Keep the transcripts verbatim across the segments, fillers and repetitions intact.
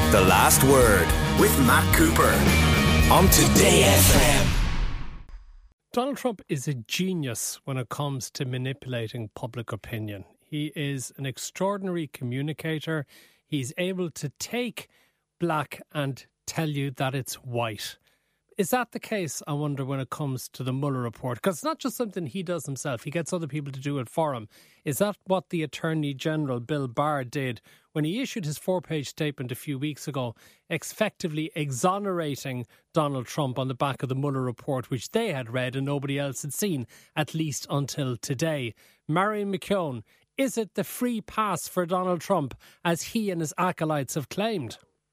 The Last Word with Matt Cooper on Today F M. Donald Trump is a genius when it comes to manipulating public opinion. He is an extraordinary communicator. He's able to take black and tell you that it's white. Is that the case, I wonder, when it comes to the Mueller report? Because it's not just something he does himself. He gets other people to do it for him. Is that what the Attorney General, Bill Barr, did when he issued his four-page statement a few weeks ago, effectively exonerating Donald Trump on the back of the Mueller report, which they had read and nobody else had seen, at least until today? Marion McKeown, is it the free pass for Donald Trump, as he and his acolytes have claimed?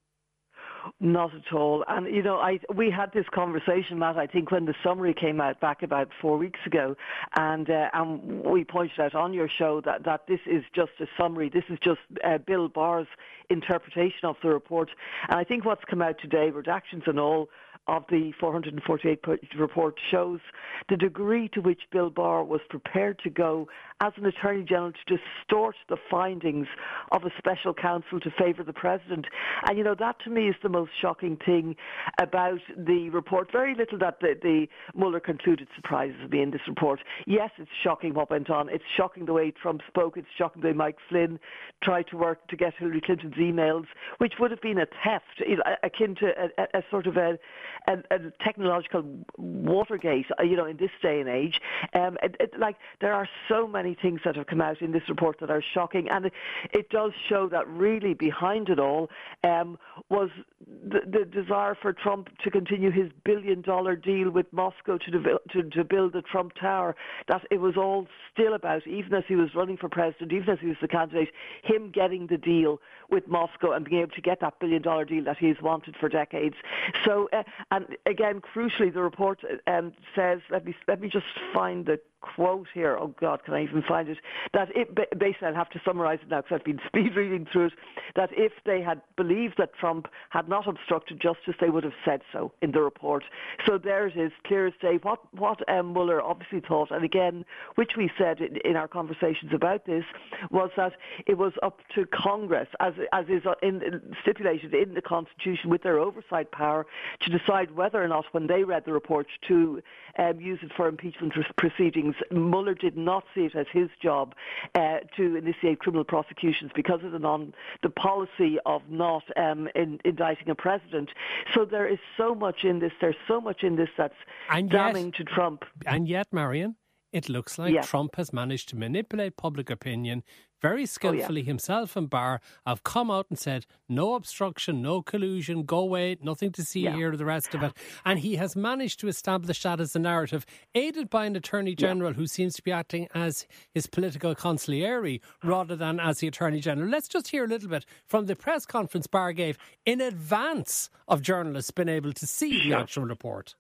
Not at all. And, you know, I we had this conversation, Matt, I think when the summary came out back about four weeks ago, and uh, and we pointed out on your show that, that this is just a summary. This is just uh, Bill Barr's interpretation of the report. And I think what's come out today, redactions and all, of the four hundred forty-eight page report shows the degree to which Bill Barr was prepared to go as an Attorney General to distort the findings of a special counsel to favour the President. And, you know, that to me is the most shocking thing about the report. Very little that the, the Mueller concluded surprises me in this report. Yes, it's shocking what went on. It's shocking the way Trump spoke. It's shocking the way Mike Flynn tried to work to get Hillary Clinton's emails, which would have been a theft, you know, akin to a, a, a sort of a A, a technological Watergate, you know, in this day and age. Um, it, it, like, there are so many things that have come out in this report that are shocking, and it, it does show that really behind it all um, was the, the desire for Trump to continue his billion-dollar deal with Moscow to, dev- to, to build the Trump Tower, that it was all still about, even as he was running for president, even as he was the candidate, him getting the deal with Moscow and being able to get that billion-dollar deal that he's wanted for decades. So, uh, and again, crucially, the report um, says, let me let me just find the quote here. Oh, God, can I even find it? That it, basically, I'll have to summarise it now because I've been speed reading through it, that if they had believed that Trump had not obstructed justice, they would have said so in the report. So there it is, clear as day. What, what um, Mueller obviously thought, and again, which we said in, in our conversations about this, was that it was up to Congress, as, as is in, stipulated in the Constitution with their oversight power, to decide whether or not, when they read the report, to um, use it for impeachment proceedings. Mueller did not see it as his job uh, to initiate criminal prosecutions because of the, non, the policy of not um, in, indicting a president. So there is so much in this, there's so much in this that's and damning yet, to Trump. And yet, Marion, it looks like yeah. Trump has managed to manipulate public opinion very skillfully. Oh, yeah. Himself and Barr have come out and said, no obstruction, no collusion, go away, nothing to see yeah. here, the rest of it. And he has managed to establish that as a narrative, aided by an Attorney General yeah. who seems to be acting as his political consigliere rather than as the Attorney General. Let's just hear a little bit from the press conference Barr gave in advance of journalists being able to see the actual report.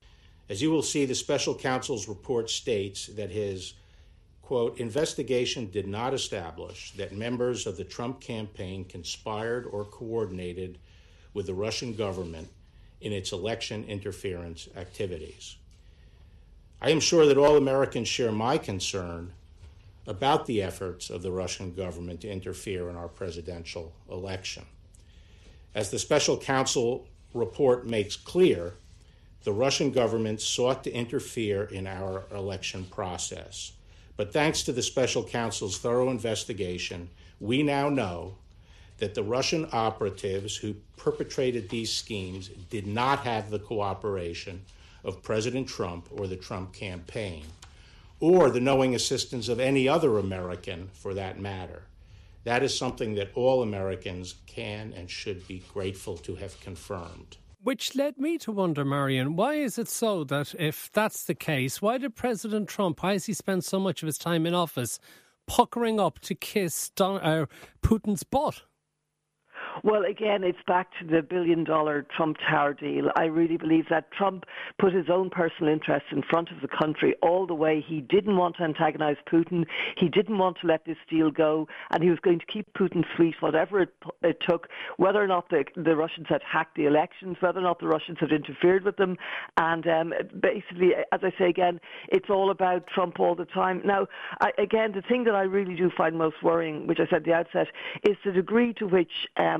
As you will see, the special counsel's report states that his, quote, investigation did not establish that members of the Trump campaign conspired or coordinated with the Russian government in its election interference activities. I am sure that all Americans share my concern about the efforts of the Russian government to interfere in our presidential election. As the special counsel report makes clear, the Russian government sought to interfere in our election process. But thanks to the special counsel's thorough investigation, we now know that the Russian operatives who perpetrated these schemes did not have the cooperation of President Trump or the Trump campaign, or the knowing assistance of any other American for that matter. That is something that all Americans can and should be grateful to have confirmed. Which led me to wonder, Marion, why is it so that if that's the case, why did President Trump, why has he spent so much of his time in office puckering up to kiss Don, uh, Putin's butt? Well, again, it's back to the billion-dollar Trump Tower deal. I really believe that Trump put his own personal interests in front of the country all the way. He didn't want to antagonize Putin. He didn't want to let this deal go, and he was going to keep Putin sweet, whatever it, it took, whether or not the, the Russians had hacked the elections, whether or not the Russians had interfered with them. And um, basically, as I say again, it's all about Trump all the time. Now, I, again, the thing that I really do find most worrying, which I said at the outset, is the degree to which um,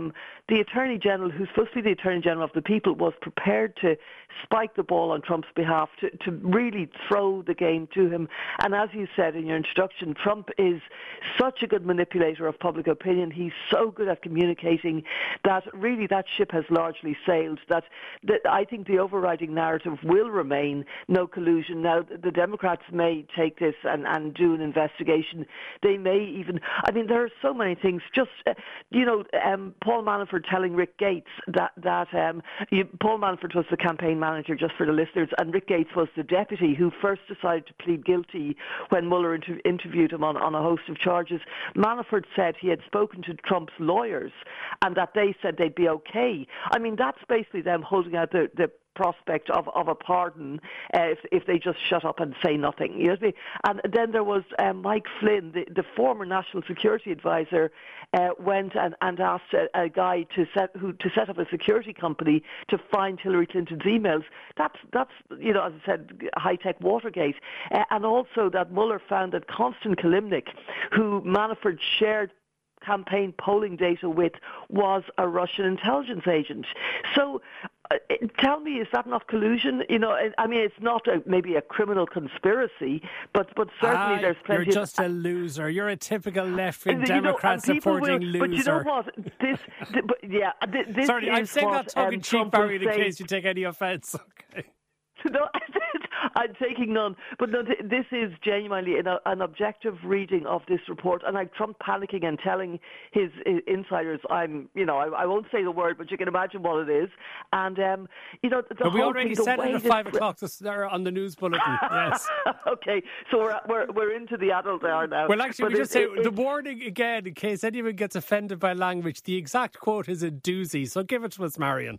um, the Attorney General, who's supposed to be the Attorney General of the people, was prepared to spike the ball on Trump's behalf, to, to really throw the game to him. And as you said in your introduction, Trump is such a good manipulator of public opinion. He's so good at communicating that really that ship has largely sailed. That, that I think the overriding narrative will remain no collusion. Now, the Democrats may take this and, and do an investigation. They may even, I mean, there are so many things. Just, uh, you know, um, Paul Manafort telling Rick Gates that, that um, you, Paul Manafort was the campaign manager, just for the listeners, and Rick Gates was the deputy who first decided to plead guilty when Mueller inter- interviewed him on, on a host of charges. Manafort said he had spoken to Trump's lawyers and that they said they'd be okay. I mean, that's basically them holding out the, the prospect of, of a pardon uh, if, if they just shut up and say nothing. You know what I mean? And then there was um, Mike Flynn, the, the former national security advisor, uh, went and, and asked a, a guy to set who to set up a security company to find Hillary Clinton's emails. That's that's you know, as I said, high tech Watergate, uh, and also that Mueller found that Konstantin Kilimnik, who Manafort shared campaign polling data with, was a Russian intelligence agent. So uh, tell me, is that not collusion? You know, I mean, it's not a, maybe a criminal conspiracy, but, but certainly ah, there's plenty You're just of, a loser. You're a typical left-wing you Democrat know, supporting will, loser. But you know what? This, th- but yeah, th- this Sorry, is I'm saying what, that tongue-in-cheek, um, Barry, in say, case you take any offence. Okay. No, I'm taking none. But no, th- this is genuinely an, an objective reading of this report. And like Trump panicking and telling his, his insiders, I'm, you know, I, I won't say the word, but you can imagine what it is. And, um, you know, the but we whole already thing, said it at this... five o'clock this, there on the news bulletin. Yes. Okay, so we're, we're we're into the adult hour now. Well, actually, but we it, just say it, the it, warning again, in case anyone gets offended by language, the exact quote is a doozy. So give it to us, Marion.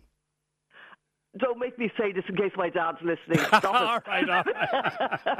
Don't make me say this in case my dad's listening. Stop it. all right, all right.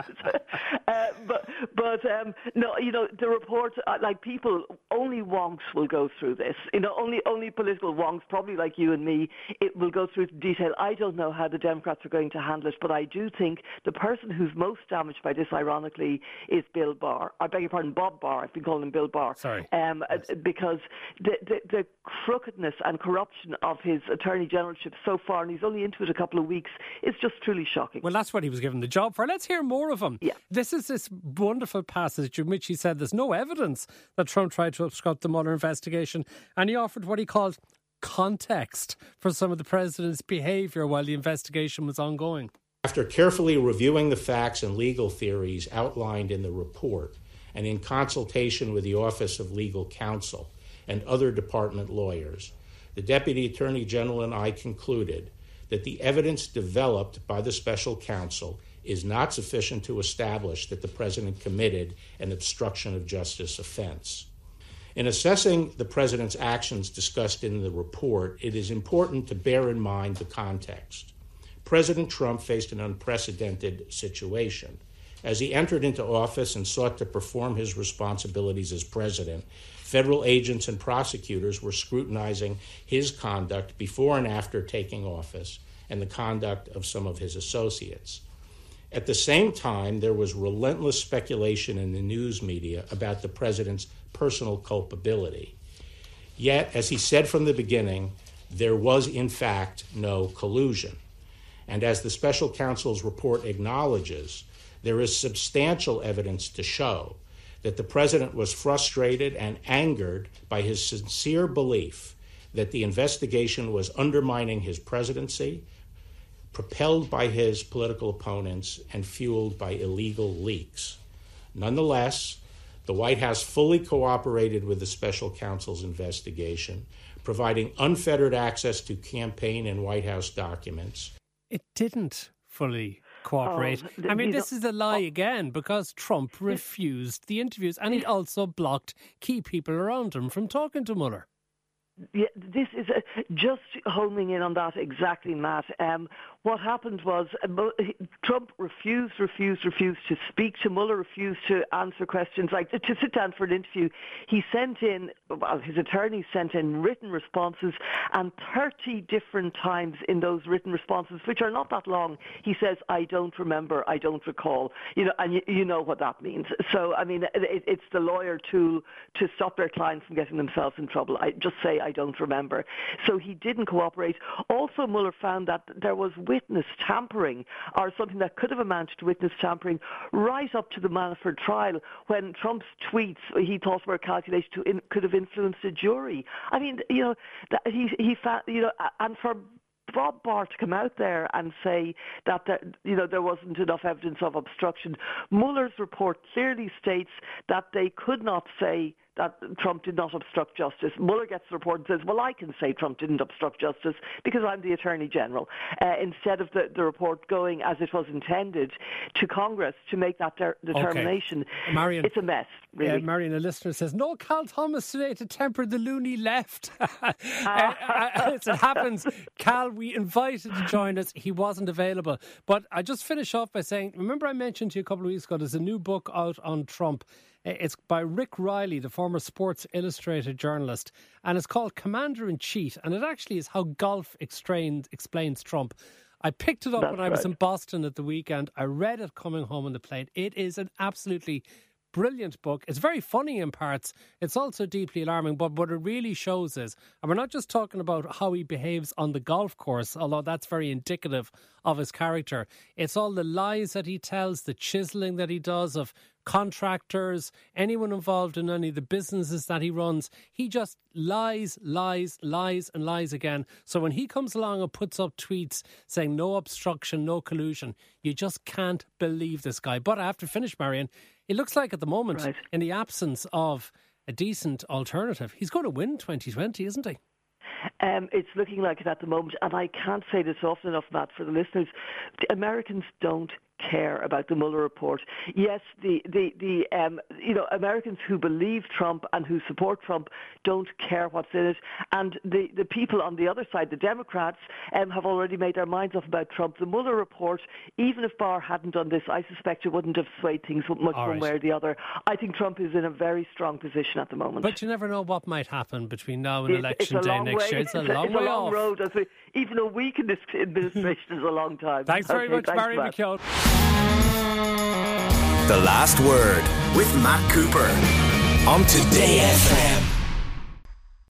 uh, but but um, no, you know, the report, uh, like people, only wonks will go through this. You know, only only political wonks, probably like you and me, it will go through detail. I don't know how the Democrats are going to handle it, but I do think the person who's most damaged by this, ironically, is Bill Barr. I beg your pardon, Bob Barr. I've been calling him Bill Barr. Sorry. Um, yes. Because the, the the crookedness and corruption of his attorney generalship so far, and he's only into it a couple of weeks, is just truly shocking. Well, that's what he was given the job for. Let's hear more of him. Yeah. This is this wonderful passage in which he said there's no evidence that Trump tried to obstruct the Mueller investigation, and he offered what he called context for some of the president's behaviour while the investigation was ongoing. After carefully reviewing the facts and legal theories outlined in the report, and in consultation with the Office of Legal Counsel and other department lawyers, the Deputy Attorney General and I concluded that the evidence developed by the special counsel is not sufficient to establish that the president committed an obstruction of justice offense. In assessing the president's actions discussed in the report, it is important to bear in mind the context. President Trump faced an unprecedented situation. As he entered into office and sought to perform his responsibilities as president, federal agents and prosecutors were scrutinizing his conduct before and after taking office and the conduct of some of his associates. At the same time, there was relentless speculation in the news media about the president's personal culpability. Yet, as he said from the beginning, there was in fact no collusion. And as the special counsel's report acknowledges, there is substantial evidence to show that the president was frustrated and angered by his sincere belief that the investigation was undermining his presidency, propelled by his political opponents, and fueled by illegal leaks. Nonetheless, the White House fully cooperated with the special counsel's investigation, providing unfettered access to campaign and White House documents. It didn't fully cooperate. Oh, I mean, you this know, is a lie oh, again, because Trump refused the interviews, and he also blocked key people around him from talking to Mueller. Yeah, this is a, just homing in on that exactly, Matt. Um, what happened was uh, Trump refused, refused, refused to speak to Mueller, refused to answer questions, like to sit down for an interview. He sent in, well, his attorney sent in written responses, and thirty different times in those written responses, which are not that long, he says, "I don't remember, I don't recall." You know, and you, you know what that means. So, I mean, it, it's the lawyer tool to stop their clients from getting themselves in trouble. I just say, I don't remember. So he didn't cooperate. Also, Mueller found that there was witness tampering, or something that could have amounted to witness tampering, right up to the Manafort trial, when Trump's tweets he thought were calculated to in, could have influenced a jury. I mean, you know, that he he found, you know, and for Bob Barr to come out there and say that there, you know, there wasn't enough evidence of obstruction. Mueller's report clearly states that they could not say that Trump did not obstruct justice. Mueller gets the report and says, well, I can say Trump didn't obstruct justice because I'm the Attorney General, uh, instead of the, the report going as it was intended to Congress to make that de- determination. Okay. Marion, it's a mess, really. Uh, Marion, a listener says, no Cal Thomas today to temper the loony left. uh, as it happens, Cal, we invited to join us. He wasn't available. But I just finish off by saying, remember I mentioned to you a couple of weeks ago, there's a new book out on Trump. It's by Rick Riley, the former Sports Illustrated journalist, and it's called Commander-in-Chief, and it actually is how golf explains, explains Trump. I picked it up That's when I right. was in Boston at the weekend. I read it coming home on the plane. It is an absolutely brilliant book. It's very funny in parts. It's also deeply alarming, but what it really shows is, and we're not just talking about how he behaves on the golf course, although that's very indicative of his character. It's all the lies that he tells, the chiselling that he does of contractors, anyone involved in any of the businesses that he runs. He just lies, lies, lies and lies again. So when he comes along and puts up tweets saying no obstruction, no collusion, you just can't believe this guy. But I have to finish, Marion. It looks like at the moment, right, in the absence of a decent alternative, he's going to win twenty twenty, isn't he? Um, it's looking like it at the moment, and I can't say this often enough, Matt, for the listeners. The Americans don't care about the Mueller report. Yes, the the the um, you know, Americans who believe Trump and who support Trump don't care what's in it, and the the people on the other side, the Democrats, um, have already made their minds up about Trump. The Mueller report, even if Barr hadn't done this, I suspect it wouldn't have swayed things much All one right. way or the other. I think Trump is in a very strong position at the moment. But you never know what might happen between now and It's, election it's day next way. year. It's a it's long it's way a long off. road. As we, even a week in this administration is a long time. Thanks very Okay, much, thanks, Marion Matt. McKeown. The Last Word with Matt Cooper on Today F M.